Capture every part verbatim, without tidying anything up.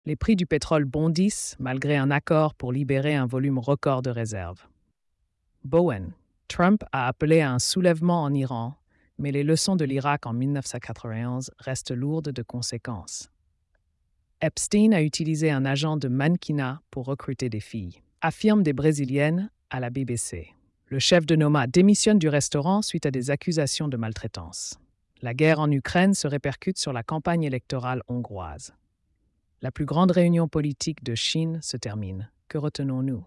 Les prix du pétrole bondissent malgré un accord pour libérer un volume record de réserves. Bowen. Trump a appelé à un soulèvement en Iran, mais les leçons de l'Irak en mille neuf cent quatre-vingt-onze restent lourdes de conséquences. Epstein a utilisé un agent de mannequinat pour recruter des filles, affirment des Brésiliennes à la B B C. Le chef de Noma démissionne du restaurant suite à des accusations de maltraitance. La guerre en Ukraine se répercute sur la campagne électorale hongroise. La plus grande réunion politique de Chine se termine. Que retenons-nous?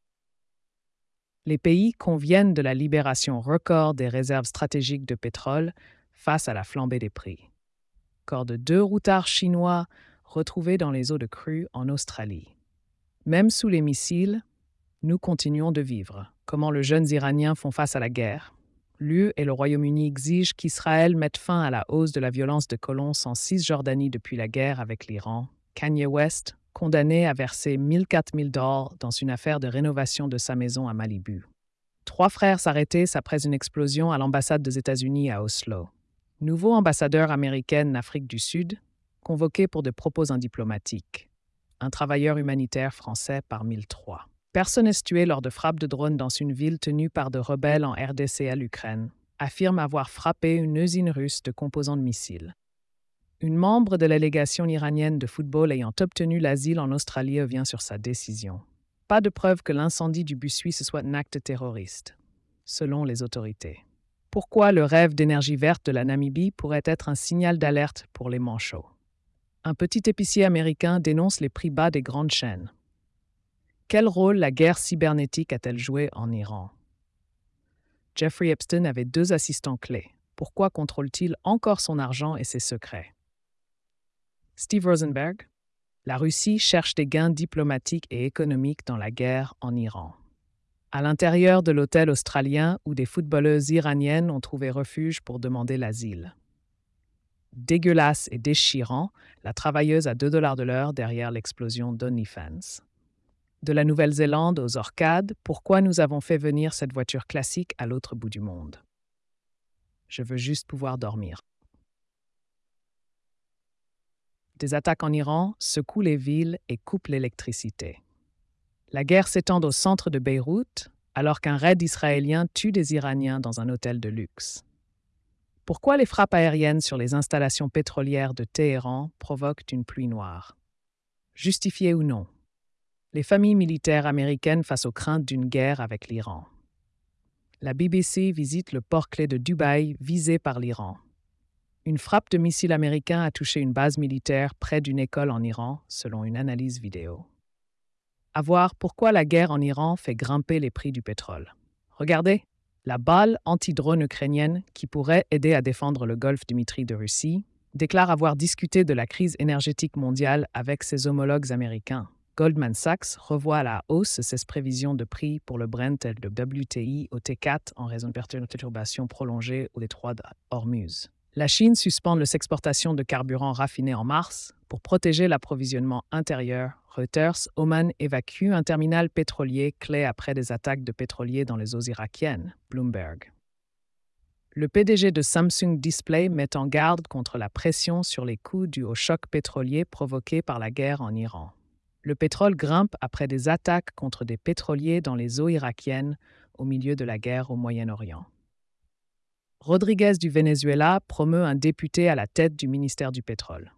Les pays conviennent de la libération record des réserves stratégiques de pétrole face à la flambée des prix. Corps de deux routards chinois retrouvés dans les eaux de crue en Australie. Même sous les missiles, nous continuons de vivre. Comment les jeunes Iraniens font face à la guerre? L'U E et le Royaume-Uni exigent qu'Israël mette fin à la hausse de la violence de colons en Cisjordanie depuis la guerre avec l'Iran. Kanye West, condamné à verser mille quatre mille dollars dans une affaire de rénovation de sa maison à Malibu. Trois frères s'arrêtés après une explosion à l'ambassade des États-Unis à Oslo. Nouveau ambassadeur américain d'Afrique du Sud, convoqué pour des propos diplomatiques. Un travailleur humanitaire français parmi les trois. Personne n'est tué lors de frappes de drones dans une ville tenue par des rebelles en R D C à l'Ukraine, affirme avoir frappé une usine russe de composants de missiles. Une membre de la délégation iranienne de football ayant obtenu l'asile en Australie revient sur sa décision. Pas de preuve que l'incendie du bus suisse soit un acte terroriste, selon les autorités. Pourquoi le rêve d'énergie verte de la Namibie pourrait être un signal d'alerte pour les manchots? Un petit épicier américain dénonce les prix bas des grandes chaînes. Quel rôle la guerre cybernétique a-t-elle joué en Iran? Jeffrey Epstein avait deux assistants clés. Pourquoi contrôle-t-il encore son argent et ses secrets? Steve Rosenberg. La Russie cherche des gains diplomatiques et économiques dans la guerre en Iran. À l'intérieur de l'hôtel australien où des footballeuses iraniennes ont trouvé refuge pour demander l'asile. Dégueulasse et déchirant, la travailleuse à deux dollars de l'heure derrière l'explosion d'OnlyFans. De la Nouvelle-Zélande aux Orcades, pourquoi nous avons fait venir cette voiture classique à l'autre bout du monde? Je veux juste pouvoir dormir. Des attaques en Iran secouent les villes et coupent l'électricité. La guerre s'étend au centre de Beyrouth, alors qu'un raid israélien tue des Iraniens dans un hôtel de luxe. Pourquoi les frappes aériennes sur les installations pétrolières de Téhéran provoquent une pluie noire? Justifié ou non? Les familles militaires américaines face aux craintes d'une guerre avec l'Iran. La B B C visite le port-clé de Dubaï visé par l'Iran. Une frappe de missile américain a touché une base militaire près d'une école en Iran, selon une analyse vidéo. À voir pourquoi la guerre en Iran fait grimper les prix du pétrole. Regardez, la balle anti-drone ukrainienne, qui pourrait aider à défendre le golfe Dimitri de Russie, déclare avoir discuté de la crise énergétique mondiale avec ses homologues américains. Goldman Sachs revoit à la hausse ses prévisions de prix pour le Brent et le W T I au T quatre en raison de perturbations prolongées au détroit d'Ormuz. La Chine suspend les exportations de carburant raffiné en mars pour protéger l'approvisionnement intérieur. Reuters, Oman évacue un terminal pétrolier clé après des attaques de pétroliers dans les eaux irakiennes. Bloomberg. Le P D G de Samsung Display met en garde contre la pression sur les coûts dus au choc pétrolier provoqué par la guerre en Iran. Le pétrole grimpe après des attaques contre des pétroliers dans les eaux irakiennes au milieu de la guerre au Moyen-Orient. Rodriguez du Venezuela promeut un député à la tête du ministère du pétrole.